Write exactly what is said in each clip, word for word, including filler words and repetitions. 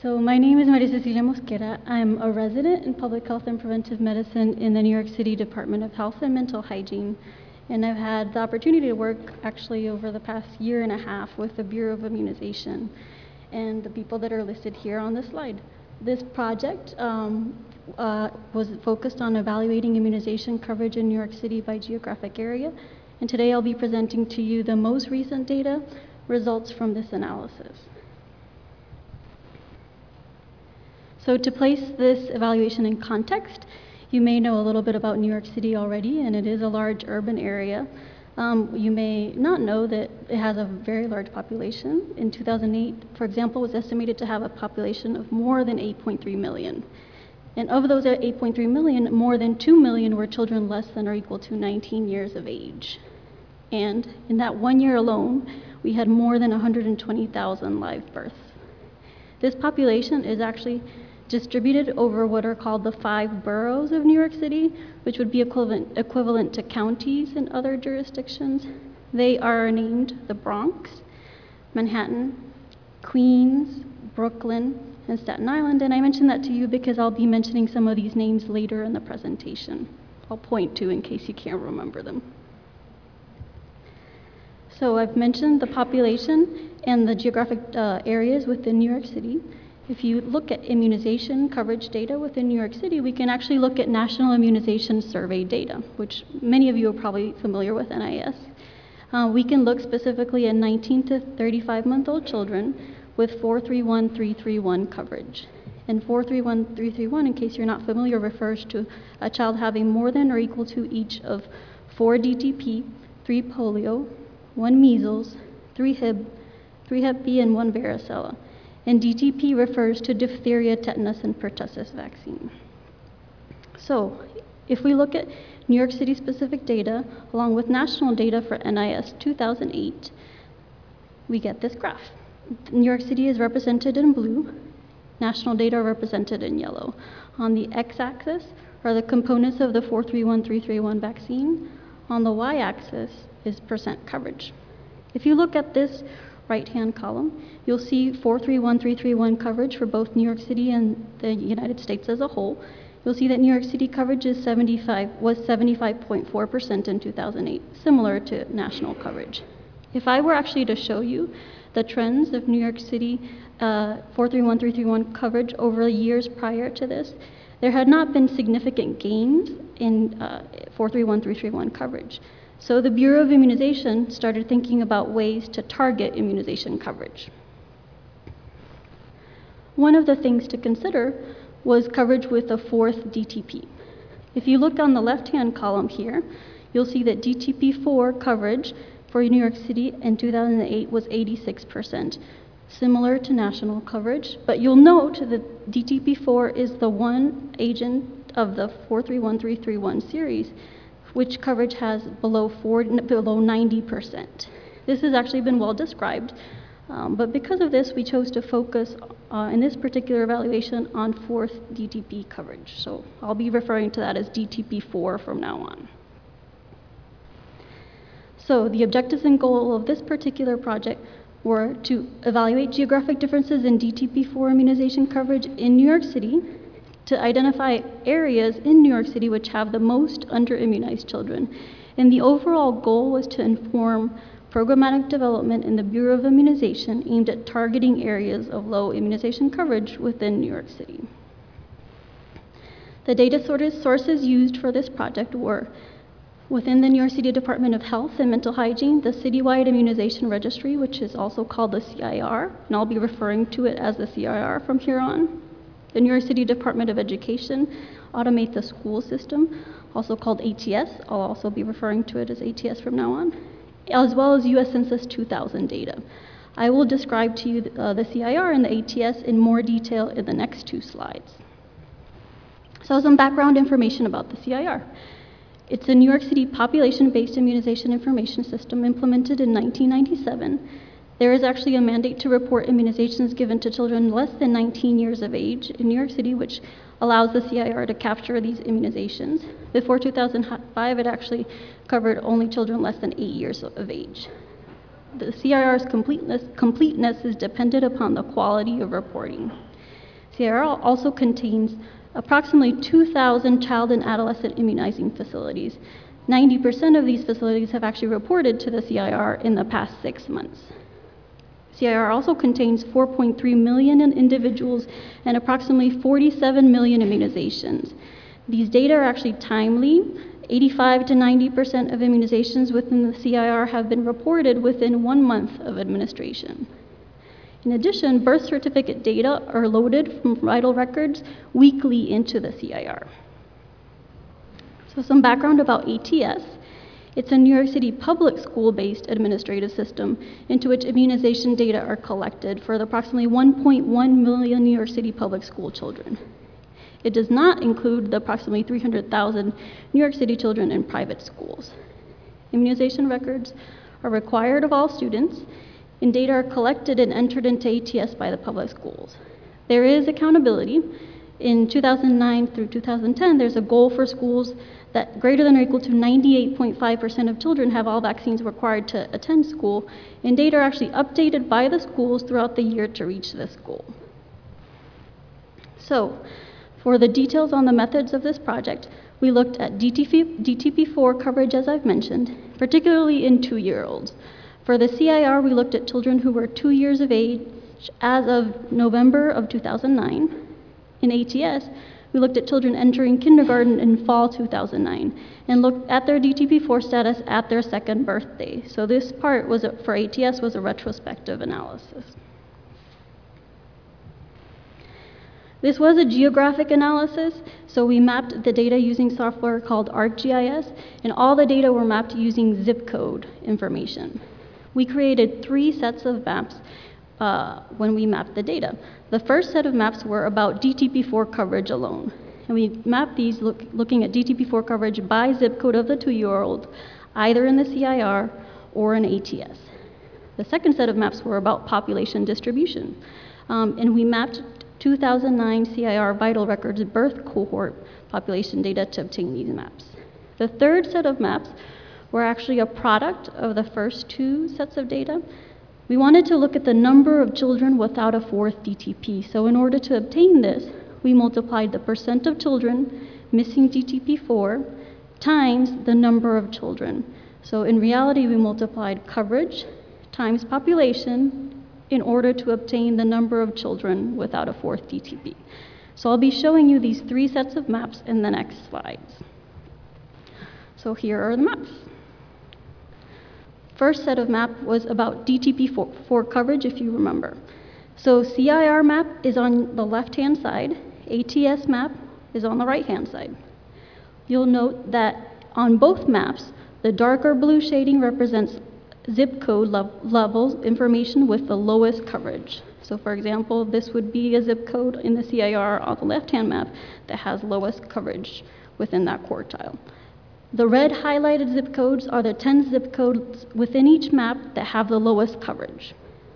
So my name is Maria Cecilia Mosquera. I'm a resident in public health and preventive medicine in the New York City Department of Health and Mental Hygiene. And I've had the opportunity to work actually over the past year and a half with the Bureau of Immunization and the people that are listed here on this slide. This project um, uh, was focused on evaluating immunization coverage in New York City by geographic area. And today I'll be presenting to you the most recent data results from this analysis. So to place this evaluation in context, you may know a little bit about New York City already, and it is a large urban area. Um, you may not know that it has a very large population. In two thousand eight, for example, it was estimated to have a population of more than eight point three million. And of those eight point three million, more than two million were children less than or equal to nineteen years of age. And in that one year alone, we had more than one hundred twenty thousand live births. This population is actually distributed over what are called the five boroughs of New York City, which would be equivalent, equivalent to counties in other jurisdictions. They are named the Bronx, Manhattan, Queens, Brooklyn, and Staten Island. And I mention that to you because I'll be mentioning some of these names later in the presentation. I'll point to in case you can't remember them. So I've mentioned the population and the geographic uh, areas within New York City. If you look at immunization coverage data within New York City, we can actually look at National Immunization Survey data, which many of you are probably familiar with N I S. Uh, we can look specifically at nineteen to thirty-five month old children with four three one three three one coverage. And four three one three three one, in case you're not familiar, refers to a child having more than or equal to each of four D T P, three polio, one measles, three Hib, three Hep B, and one varicella. And D T P refers to diphtheria, tetanus, and pertussis vaccine. So if we look at New York City specific data, along with national data for N I S two thousand eight, we get this graph. New York City is represented in blue, national data are represented in yellow. On the x-axis are the components of the four three one three three one vaccine. On the y-axis is percent coverage. If you look at this right-hand column, you'll see four three one three three one coverage for both New York City and the United States as a whole. You'll see that New York City coverage is seventy-five, was seventy-five point four percent in two thousand eight, similar to national coverage. If I were actually to show you the trends of New York City uh, four three one three three one coverage over the years prior to this, there had not been significant gains in uh, four three one three three one coverage. So the Bureau of Immunization started thinking about ways to target immunization coverage. One of the things to consider was coverage with a fourth D T P. If you look on the left-hand column here, you'll see that D T P four coverage for New York City in two thousand eight was eighty-six percent, similar to national coverage, but you'll note that D T P four is the one agent of the four three one three three one series which coverage has below, forty, below ninety percent. This has actually been well described, um, but because of this, we chose to focus uh, in this particular evaluation on fourth D T P coverage. So I'll be referring to that as D T P four from now on. So the objectives and goal of this particular project were to evaluate geographic differences in D T P four immunization coverage in New York City, to identify areas in New York City which have the most under-immunized children. And the overall goal was to inform programmatic development in the Bureau of Immunization aimed at targeting areas of low immunization coverage within New York City. The data sources used for this project were within the New York City Department of Health and Mental Hygiene, the Citywide Immunization Registry, which is also called the C I R, and I'll be referring to it as the C I R from here on. The New York City Department of Education, Automate the School System, also called A T S. I'll also be referring to it as A T S from now on, as well as U S Census two thousand data. I will describe to you uh, the C I R and the A T S in more detail in the next two slides. So some background information about the C I R. It's a New York City population-based immunization information system implemented in nineteen ninety-seven. There is actually a mandate to report immunizations given to children less than nineteen years of age in New York City, which allows the C I R to capture these immunizations. Before two thousand five, it actually covered only children less than eight years of age. The C I R's completeness, completeness is dependent upon the quality of reporting. C I R also contains approximately two thousand child and adolescent immunizing facilities. ninety percent of these facilities have actually reported to the C I R in the past six months. C I R also contains four point three million individuals and approximately forty-seven million immunizations. These data are actually timely. eighty-five to ninety percent of immunizations within the C I R have been reported within one month of administration. In addition, birth certificate data are loaded from vital records weekly into the C I R. So some background about A T S. It's a New York City public school-based administrative system into which immunization data are collected for the approximately one point one million New York City public school children. It does not include the approximately three hundred thousand New York City children in private schools. Immunization records are required of all students, and data are collected and entered into A T S by the public schools. There is accountability. In two thousand nine through two thousand ten, there's a goal for schools that greater than or equal to ninety-eight point five percent of children have all vaccines required to attend school, and data are actually updated by the schools throughout the year to reach this goal. So, for the details on the methods of this project, we looked at D T P four coverage, as I've mentioned, particularly in two-year-olds. For the C I R, we looked at children who were two years of age as of November of two thousand nine. In A T S, we looked at children entering kindergarten in fall two thousand nine and looked at their D T P four status at their second birthday. So this part was a, for A T S was a retrospective analysis. This was a geographic analysis, so we mapped the data using software called ArcGIS, and all the data were mapped using zip code information. We created three sets of maps uh, when we mapped the data. The first set of maps were about D T P four coverage alone, and we mapped these look, looking at D T P four coverage by zip code of the two-year-old, either in the C I R or in A T S. The second set of maps were about population distribution, um, and we mapped two thousand nine C I R vital records birth cohort population data to obtain these maps. The third set of maps were actually a product of the first two sets of data. We wanted to look at the number of children without a fourth D T P. So in order to obtain this, we multiplied the percent of children missing D T P four times the number of children. So in reality, we multiplied coverage times population in order to obtain the number of children without a fourth D T P. So I'll be showing you these three sets of maps in the next slides. So here are the maps. First set of map was about D T P four coverage, if you remember. So C I R map is on the left-hand side, A T S map is on the right-hand side. You'll note that on both maps, the darker blue shading represents zip code le levels information with the lowest coverage. So for example, this would be a zip code in the C I R on the left-hand map that has lowest coverage within that quartile. The red highlighted zip codes are the ten zip codes within each map that have the lowest coverage.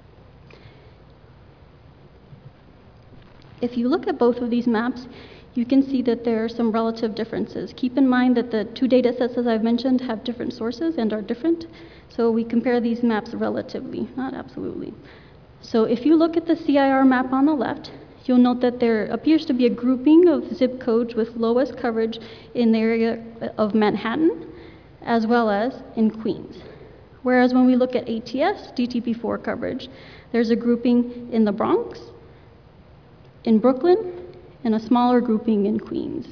If you look at both of these maps, you can see that there are some relative differences. Keep in mind that the two data sets, as I've mentioned, have different sources and are different. So we compare these maps relatively, not absolutely. So if you look at the C I R map on the left, you'll note that there appears to be a grouping of zip codes with lowest coverage in the area of Manhattan, as well as in Queens. Whereas when we look at A T S D T P four coverage, there's a grouping in the Bronx, in Brooklyn, and a smaller grouping in Queens.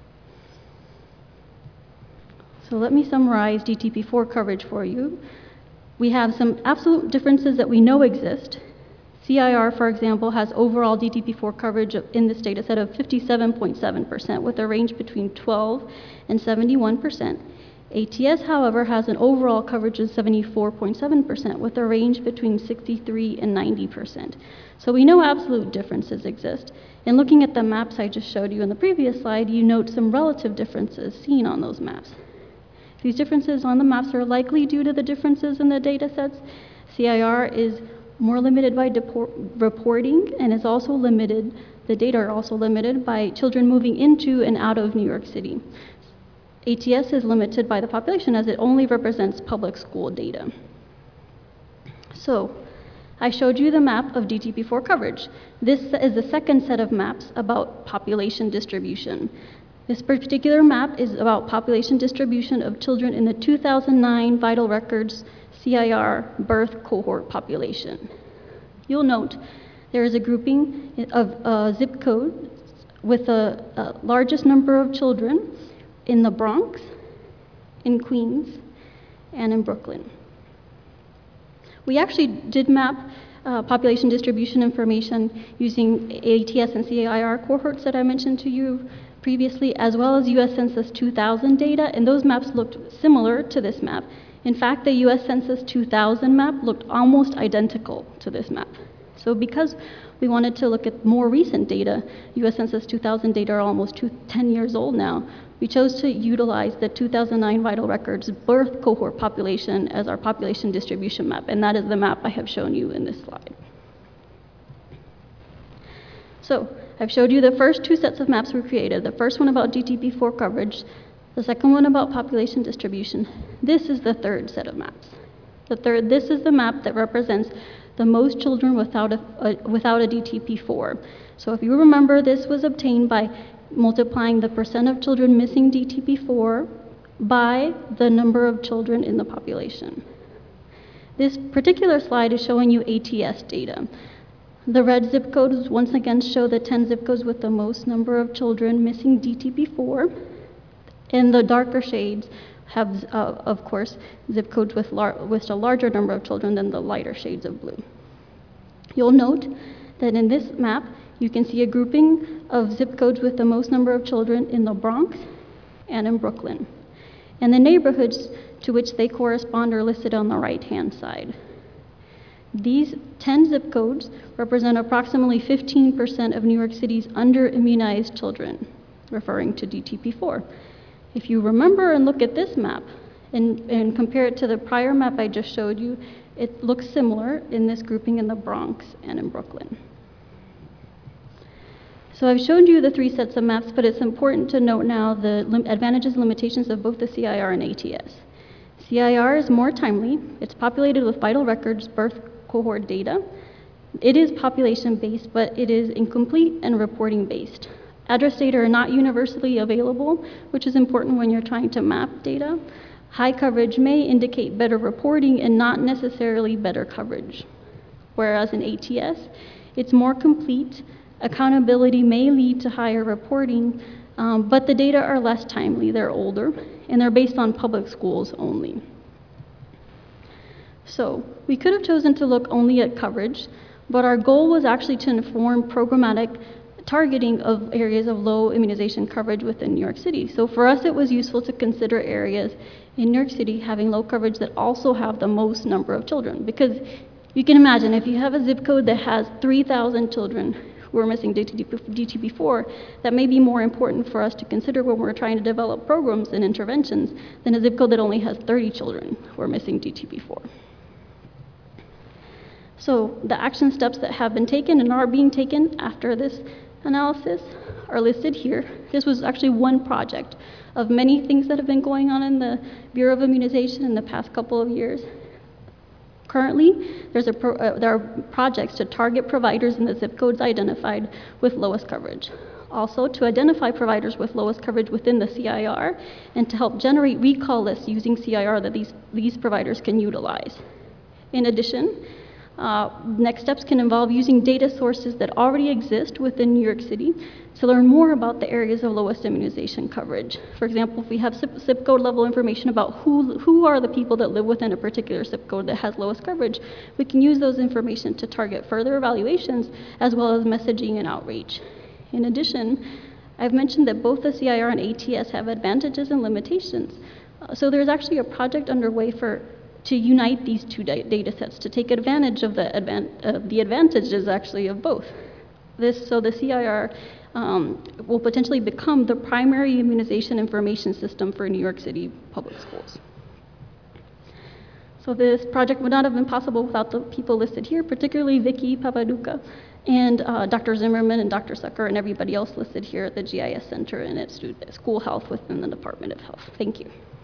So let me summarize D T P four coverage for you. We have some absolute differences that we know exist. C I R, for example, has overall D T P four coverage in this data set of fifty-seven point seven percent with a range between twelve and seventy-one percent. A T S, however, has an overall coverage of seventy-four point seven percent with a range between sixty-three and ninety percent. So we know absolute differences exist. And looking at the maps I just showed you in the previous slide, you note some relative differences seen on those maps. These differences on the maps are likely due to the differences in the data sets. C I R is more limited by reporting and is also limited, the data are also limited by children moving into and out of New York City. A T S is limited by the population as it only represents public school data. So I showed you the map of D T P four coverage. This is the second set of maps about population distribution. This particular map is about population distribution of children in the two thousand nine Vital Records C I R birth cohort population. You'll note there is a grouping of uh, zip codes with the uh, largest number of children in the Bronx, in Queens, and in Brooklyn. We actually did map uh, population distribution information using A T S and C I R cohorts that I mentioned to you previously, as well as U S Census two thousand data, and those maps looked similar to this map. In fact, the U S Census two thousand map looked almost identical to this map. So because we wanted to look at more recent data, U S Census two thousand data are almost two, ten years old now, we chose to utilize the two thousand nine Vital Records birth cohort population as our population distribution map, and that is the map I have shown you in this slide. So I've showed you the first two sets of maps we created, the first one about D T P four coverage, the second one about population distribution. This is the third set of maps. The third, this is the map that represents the most children without a, a, without a D T P four. So if you remember, this was obtained by multiplying the percent of children missing D T P four by the number of children in the population. This particular slide is showing you A T S data. The red zip codes once again show the ten zip codes with the most number of children missing D T P four, and the darker shades have, uh, of course, zip codes with, lar with a larger number of children than the lighter shades of blue. You'll note that in this map, you can see a grouping of zip codes with the most number of children in the Bronx and in Brooklyn. And the neighborhoods to which they correspond are listed on the right-hand side. These ten zip codes represent approximately fifteen percent of New York City's under-immunized children, referring to D T P four. If you remember and look at this map and, and compare it to the prior map I just showed you, it looks similar in this grouping in the Bronx and in Brooklyn. So I've shown you the three sets of maps, but it's important to note now the lim advantages and limitations of both the C I R and A T S. C I R is more timely. It's populated with Vital Records birth cohort data. It is population-based, but it is incomplete and reporting-based. Address data are not universally available, which is important when you're trying to map data. High coverage may indicate better reporting and not necessarily better coverage. Whereas in A T S, it's more complete. Accountability may lead to higher reporting, um, but the data are less timely, they're older, and they're based on public schools only. So we could have chosen to look only at coverage, but our goal was actually to inform programmatic targeting of areas of low immunization coverage within New York City. So for us, it was useful to consider areas in New York City having low coverage that also have the most number of children, because you can imagine if you have a zip code that has three thousand children who are missing D T P four, that may be more important for us to consider when we're trying to develop programs and interventions than a zip code that only has thirty children who are missing D T P four. So the action steps that have been taken and are being taken after this analysis are listed here. This was actually one project of many things that have been going on in the Bureau of Immunization in the past couple of years. Currently, there's a pro, uh, there are projects to target providers in the zip codes identified with lowest coverage. Also, to identify providers with lowest coverage within the C I R and to help generate recall lists using C I R that these, these providers can utilize. In addition, Uh, next steps can involve using data sources that already exist within New York City to learn more about the areas of lowest immunization coverage. For example, if we have zip, zip code level information about who, who are the people that live within a particular zip code that has lowest coverage, we can use those information to target further evaluations as well as messaging and outreach. In addition, I've mentioned that both the C I R and A T S have advantages and limitations. Uh, so there's actually a project underway for to unite these two data sets, to take advantage of the, advan uh, the advantages actually of both. This, so the C I R um, will potentially become the primary immunization information system for New York City public schools. So this project would not have been possible without the people listed here, particularly Vicky Papaduka and uh, Doctor Zimmerman and Doctor Sucker and everybody else listed here at the G I S Center and at School Health within the Department of Health. Thank you.